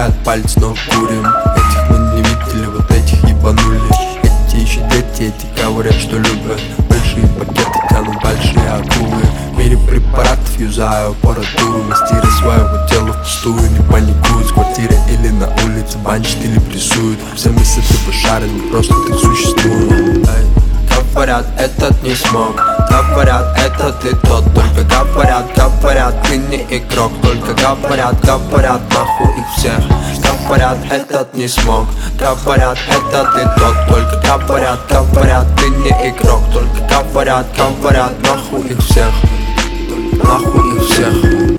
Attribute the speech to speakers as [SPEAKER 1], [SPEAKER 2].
[SPEAKER 1] загибает палец, но курим. Этих мы не видели, вот этих ебанули. Эти еще дети, эти говорят, что любят. Большие пакеты тянут большие акулы. В мире препаратов юзаю аппаратуру. Мастера своего тела впустую не паникуют. С квартиры или на улице банчат или прессуют. Все мысли ты пошарены, просто ты существуешь. Говорят, этот не смог. Говорят, это ты тот. Только говорят, ты не игрок. Только говорят, нахуй их всех. Говорят, этот не смог. Говорят, это ты тот. Только говорят, ты не игрок. Только говорят, нахуй их всех. Нахуй их всех.